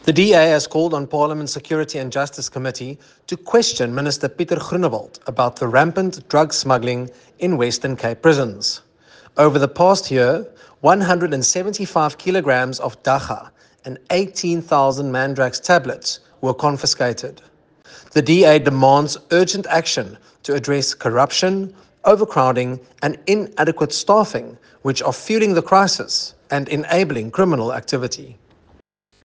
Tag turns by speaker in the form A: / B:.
A: The DA has called on Parliament's Security and Justice Committee to question Minister Pieter Groenewald about the rampant drug smuggling in Western Cape prisons. Over the past year, 175 kilograms of dagga and 18,000 Mandrax tablets were confiscated. The DA demands urgent action to address corruption, overcrowding, and inadequate staffing, which are fueling the crisis and enabling criminal activity.